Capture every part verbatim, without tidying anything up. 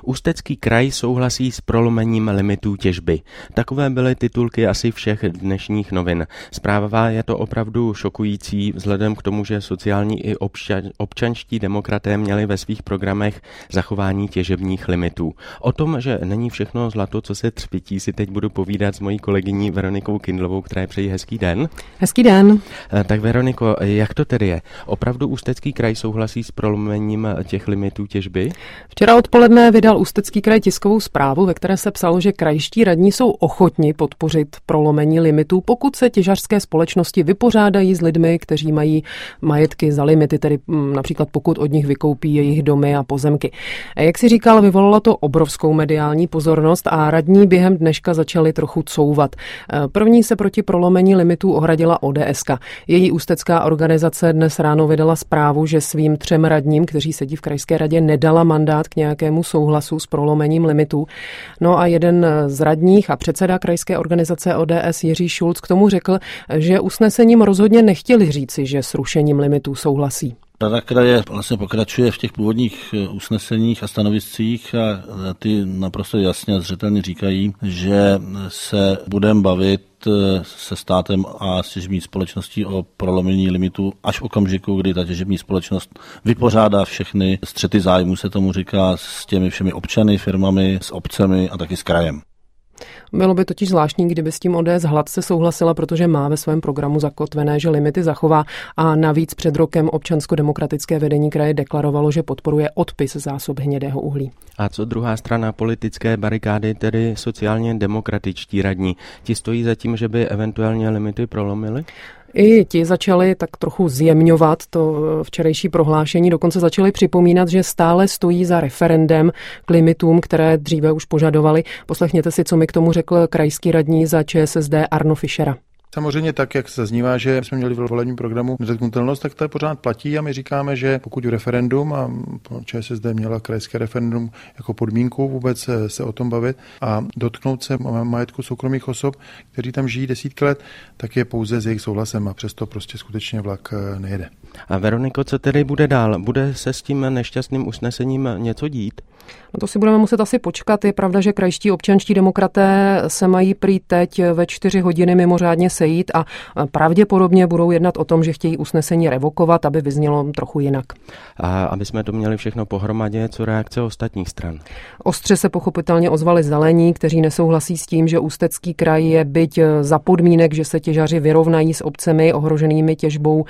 Ústecký kraj souhlasí s prolomením limitů těžby. Takové byly titulky asi všech dnešních novin. Zpráva je to opravdu šokující vzhledem k tomu, že sociální i občan, občanští demokraté měli ve svých programech zachování těžebních limitů. O tom, že není všechno zlato, co se třpytí, si teď budu povídat s mojí kolegyní Veronikou Kindlovou, která přeji hezký den. Hezký den. Tak Veroniko, jak to tedy je? Opravdu Ústecký kraj souhlasí s prolomením těch limitů těžby? Včera odpoledne vydal Ústecký kraj tiskovou zprávu, ve které se psalo, že krajští radní jsou ochotni podpořit prolomení limitů, pokud se těžařské společnosti vypořádají s lidmi, kteří mají majetky za limity, tedy například pokud od nich vykoupí jejich domy a pozemky. Jak si říkal, vyvolalo to obrovskou mediální pozornost a radní během dneška začali trochu couvat. První se proti prolomení limitů ohradila O D S ka. Její ústecká organizace dnes ráno vydala zprávu, že svým třem radním, kteří sedí v krajské radě, nedala mandát k nějakému souhlasu s prolomením limitů. No a jeden z radních a předseda krajské organizace O D S Jiří Šulc k tomu řekl, že usnesením rozhodně nechtěli říci, že s rušením limitů souhlasí. Rada kraje vlastně pokračuje v těch původních usneseních a stanoviscích a ty naprosto jasně a zřetelně říkají, že se budeme bavit se státem a s těžební společností o prolomení limitů až v okamžiku, kdy ta těžební společnost vypořádá všechny střety zájmu, se tomu říká, s těmi všemi občany, firmami, s obcemi a taky s krajem. Bylo by totiž zvláštní, kdyby s tím O D S hladce souhlasila, protože má ve svém programu zakotvené, že limity zachová a navíc před rokem občansko-demokratické vedení kraje deklarovalo, že podporuje odpis zásob hnědého uhlí. A co druhá strana politické barikády, tedy sociálně demokratičtí radní? Ti stojí za tím, že by eventuálně limity prolomili? I ti začali tak trochu zjemňovat to včerejší prohlášení, dokonce začali připomínat, že stále stojí za referendem k limitům, které dříve už požadovali. Poslechněte si, co mi k tomu řekl krajský radní za Č S S D Arno Fischera. Samozřejmě tak, jak se zaznívá, že jsme měli v volebním programu nedotknutelnost, tak to pořád platí a my říkáme, že pokud referendum, a Č S S D měla krajské referendum jako podmínku vůbec se o tom bavit a dotknout se majetku soukromých osob, kteří tam žijí desítky let, tak je pouze s jejich souhlasem a přesto prostě skutečně vlak nejede. A Veroniko, co tedy bude dál? Bude se s tím nešťastným usnesením něco dít? No to si budeme muset asi počkat. Je pravda, že krajští občanští demokraté se mají prý teď ve čtyři hodiny mimořádně sejít a pravděpodobně budou jednat o tom, že chtějí usnesení revokovat, aby vyznělo trochu jinak. A aby jsme to měli všechno pohromadě, co reakce ostatních stran? Ostře se pochopitelně ozvali zelení, kteří nesouhlasí s tím, že Ústecký kraj je byť za podmínek, že se těžaři vyrovnají s obcemi ohroženými těžbou,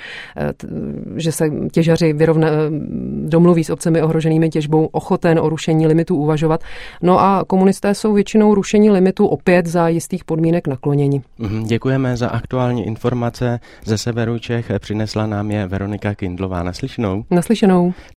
že se těžaři vyrovna, domluví s obcemi ohroženými těžbou, ochoten o rušení limitů uvažovat. No a komunisté jsou většinou rušení limitů opět za jistých podmínek nakloněni. Děkujeme za aktuální informace ze severu Čech. Přinesla nám je Veronika Kindlová. Naslyšenou. Naslyšenou.